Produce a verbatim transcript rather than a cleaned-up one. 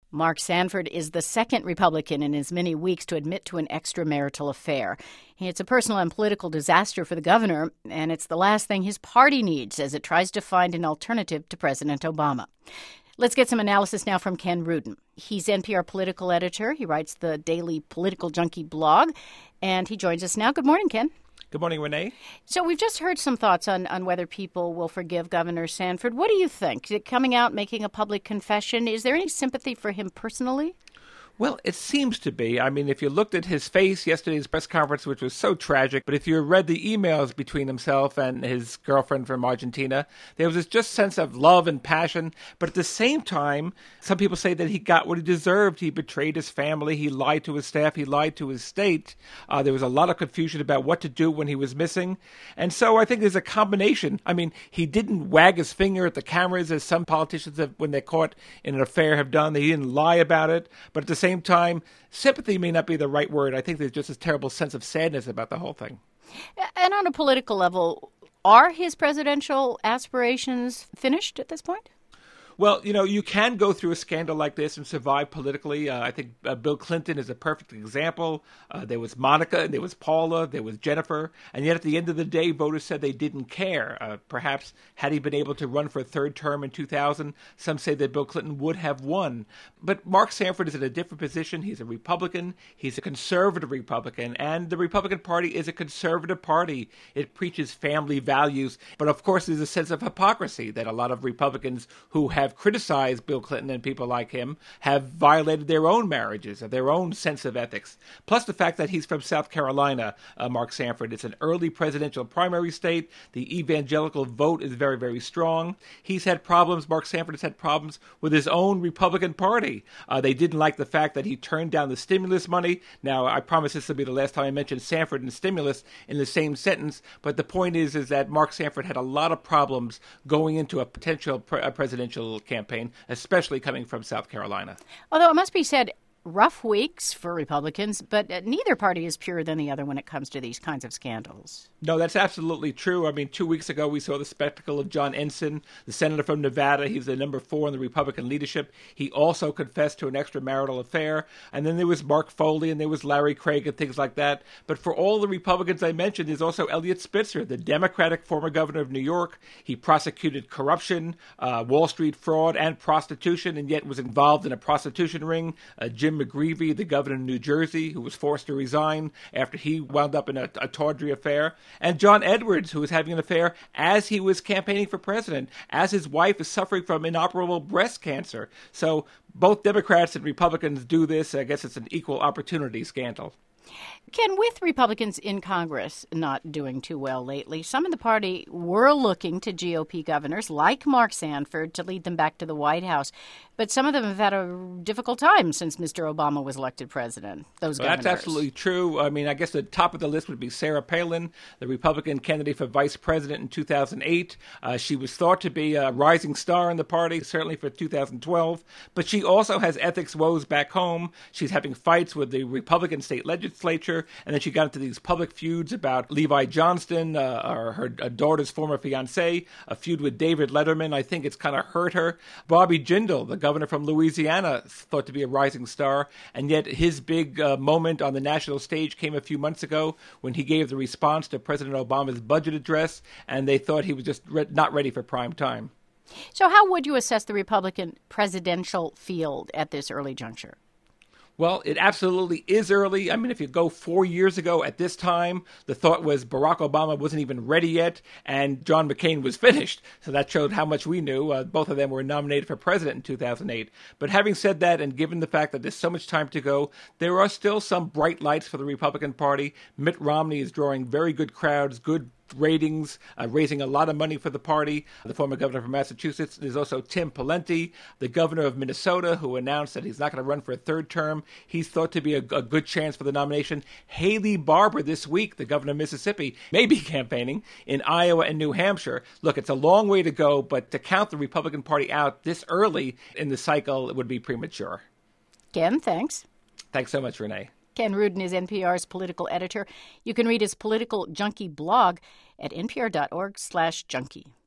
Mark Sanford is the second Republican in as many weeks to admit to an extramarital affair. It's a personal and political disaster for the governor, and it's the last thing his party needs as it tries to find an alternative to President Obama. Let's get some analysis now from Ken Rudin. He's N P R political editor. He writes the daily Political Junkie blog, and he joins us now. Good morning, Ken. Good morning, Renee. So we've just heard some thoughts on, on whether people will forgive Governor Sanford. What do you think? Coming out, making a public confession, is there any sympathy for him personally? Well, it seems to be. I mean, if you looked at his face yesterday's press conference, which was so tragic, but if you read the emails between himself and his girlfriend from Argentina, there was this just sense of love and passion. But at the same time, some people say that he got what he deserved. He betrayed his family. He lied to his staff. He lied to his state. Uh, there was a lot of confusion about what to do when he was missing. And so I think there's a combination. I mean, he didn't wag his finger at the cameras as some politicians have, when they're caught in an affair, have done. He didn't lie about it. But at the same time, sympathy may not be the right word. I think there's just this terrible sense of sadness about the whole thing. And on a political level, are his presidential aspirations finished at this point? Well, you know, you can go through a scandal like this and survive politically. Uh, I think uh, Bill Clinton is a perfect example. Uh, there was Monica, there was Paula, there was Jennifer. And yet at the end of the day, voters said they didn't care. Uh, perhaps had he been able to run for a third term in two thousand, some say that Bill Clinton would have won. But Mark Sanford is in a different position. He's a Republican. He's a conservative Republican. And the Republican Party is a conservative party. It preaches family values. But of course, there's a sense of hypocrisy that a lot of Republicans who have criticized Bill Clinton and people like him have violated their own marriages, their own sense of ethics. Plus the fact that he's from South Carolina, uh, Mark Sanford. It's an early presidential primary state. The evangelical vote is very, very strong. He's had problems, Mark Sanford has had problems with his own Republican Party. Uh, they didn't like the fact that he turned down the stimulus money. Now, I promise this will be the last time I mention Sanford and stimulus in the same sentence, but the point is, is that Mark Sanford had a lot of problems going into a potential pre- a presidential campaign, especially coming from South Carolina. Although it must be said, rough weeks for Republicans, but neither party is purer than the other when it comes to these kinds of scandals. No, that's absolutely true. I mean, two weeks ago, we saw the spectacle of John Ensign, the senator from Nevada. He's the number four in the Republican leadership. He also confessed to an extramarital affair. And then there was Mark Foley and there was Larry Craig and things like that. But for all the Republicans I mentioned, there's also Eliot Spitzer, the Democratic former governor of New York. He prosecuted corruption, uh, Wall Street fraud, and prostitution, and yet was involved in a prostitution ring. Uh, Jim McGreevey, the governor of New Jersey, who was forced to resign after he wound up in a, a tawdry affair. And John Edwards, who was having an affair as he was campaigning for president, as his wife is suffering from inoperable breast cancer. So both Democrats and Republicans do this. I guess it's an equal opportunity scandal. Ken, with Republicans in Congress not doing too well lately, some in the party were looking to G O P governors like Mark Sanford to lead them back to the White House. But some of them have had a difficult time since Mister Obama was elected president, those well, governors. That's absolutely true. I mean, I guess the top of the list would be Sarah Palin, the Republican candidate for vice president in two thousand eight. Uh, she was thought to be a rising star in the party, certainly for two thousand twelve. But she also has ethics woes back home. She's having fights with the Republican state legislature. And then she got into these public feuds about Levi Johnston, uh, or her uh, daughter's former fiancé, a feud with David Letterman. I think it's kind of hurt her. Bobby Jindal, the governor from Louisiana, thought to be a rising star. And yet his big uh, moment on the national stage came a few months ago when he gave the response to President Obama's budget address. And they thought he was just re- not ready for prime time. So how would you assess the Republican presidential field at this early juncture? Well, it absolutely is early. I mean, if you go four years ago at this time, the thought was Barack Obama wasn't even ready yet, and John McCain was finished. So that showed how much we knew. Uh, both of them were nominated for president in two thousand eight. But having said that, and given the fact that there's so much time to go, there are still some bright lights for the Republican Party. Mitt Romney is drawing very good crowds, good ratings, uh, raising a lot of money for the party. The former governor from Massachusetts. There's also Tim Pawlenty, the governor of Minnesota, who announced that he's not going to run for a third term. He's thought to be a, a good chance for the nomination. Haley Barbour this week, the governor of Mississippi, may be campaigning in Iowa and New Hampshire. Look, it's a long way to go, but to count the Republican Party out this early in the cycle, it would be premature. Ken, thanks. Thanks so much, Renee. Ken Rudin is N P R's political editor. You can read his Political Junkie blog at npr.org slash junkie.